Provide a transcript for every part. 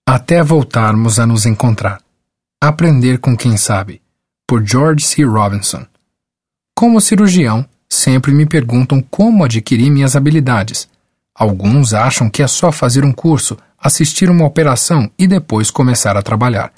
Até voltarmos a nos encontrar. Aprender com quem sabe, por George C. Robinson. Como cirurgião, sempre me perguntam como adquirir minhas habilidades. Alguns acham que é só fazer um curso, assistir uma operação e depois começar a trabalhar.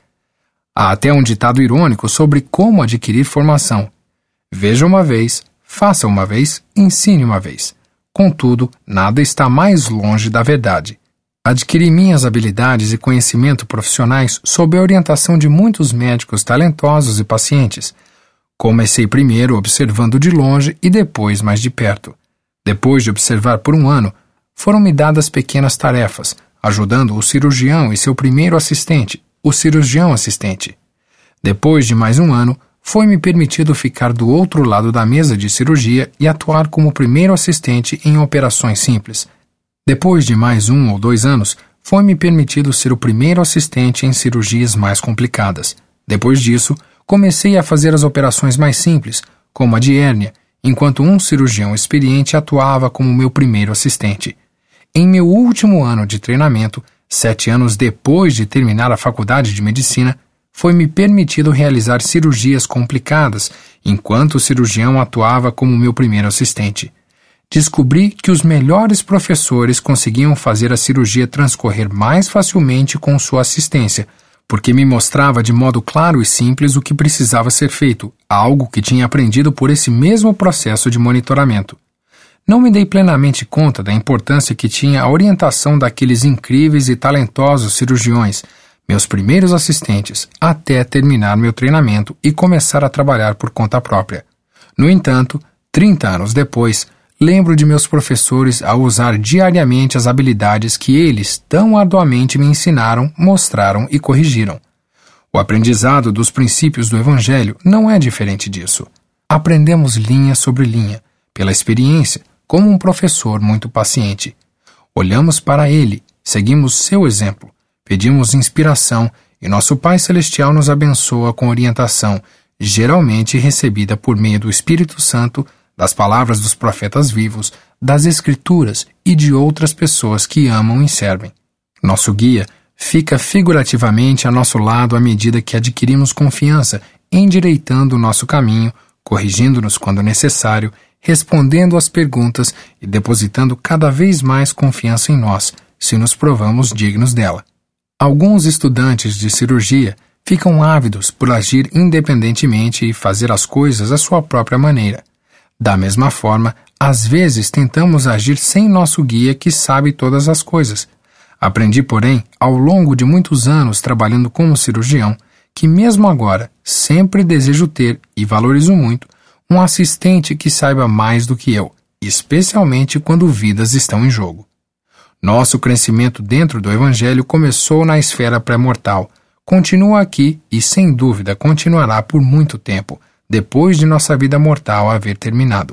Há até um ditado irônico sobre como adquirir formação. Veja uma vez, faça uma vez, ensine uma vez. Contudo, nada está mais longe da verdade. Adquiri minhas habilidades e conhecimento profissionais sob a orientação de muitos médicos talentosos e pacientes. Comecei primeiro observando de longe e depois mais de perto. Depois de observar por um ano, foram-me dadas pequenas tarefas, ajudando o cirurgião e seu primeiro assistente, o cirurgião assistente. Depois de mais um ano, foi-me permitido ficar do outro lado da mesa de cirurgia e atuar como primeiro assistente em operações simples. Depois de mais 1 ou 2 anos, foi-me permitido ser o primeiro assistente em cirurgias mais complicadas. Depois disso, comecei a fazer as operações mais simples, como a de hérnia, enquanto um cirurgião experiente atuava como meu primeiro assistente. Em meu último ano de treinamento, 7 anos depois de terminar a faculdade de medicina, foi-me permitido realizar cirurgias complicadas, enquanto o cirurgião atuava como meu primeiro assistente. Descobri que os melhores professores conseguiam fazer a cirurgia transcorrer mais facilmente com sua assistência, porque me mostrava de modo claro e simples o que precisava ser feito, algo que tinha aprendido por esse mesmo processo de monitoramento. Não me dei plenamente conta da importância que tinha a orientação daqueles incríveis e talentosos cirurgiões, meus primeiros assistentes, até terminar meu treinamento e começar a trabalhar por conta própria. No entanto, 30 anos depois, lembro de meus professores a usar diariamente as habilidades que eles tão arduamente me ensinaram, mostraram e corrigiram. O aprendizado dos princípios do Evangelho não é diferente disso. Aprendemos linha sobre linha, pela experiência, como um professor muito paciente. Olhamos para ele, seguimos seu exemplo, pedimos inspiração e nosso Pai Celestial nos abençoa com orientação, geralmente recebida por meio do Espírito Santo, das palavras dos profetas vivos, das Escrituras e de outras pessoas que amam e servem. Nosso guia fica figurativamente a nosso lado à medida que adquirimos confiança, endireitando o nosso caminho, corrigindo-nos quando necessário, respondendo às perguntas e depositando cada vez mais confiança em nós, se nos provamos dignos dela. Alguns estudantes de cirurgia ficam ávidos por agir independentemente e fazer as coisas à sua própria maneira. Da mesma forma, às vezes tentamos agir sem nosso guia que sabe todas as coisas. Aprendi, porém, ao longo de muitos anos trabalhando como cirurgião, que mesmo agora sempre desejo ter, e valorizo muito, um assistente que saiba mais do que eu, especialmente quando vidas estão em jogo. Nosso crescimento dentro do Evangelho começou na esfera pré-mortal, continua aqui e, sem dúvida, continuará por muito tempo, depois de nossa vida mortal haver terminado.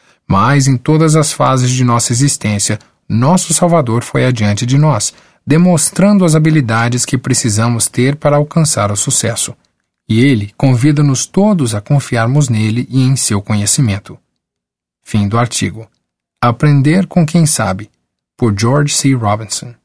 Mas em todas as fases de nossa existência, nosso Salvador foi adiante de nós, demonstrando as habilidades que precisamos ter para alcançar o sucesso. E Ele convida-nos todos a confiarmos nele e em seu conhecimento. Fim do artigo. Aprender com quem sabe, por George C. Robinson.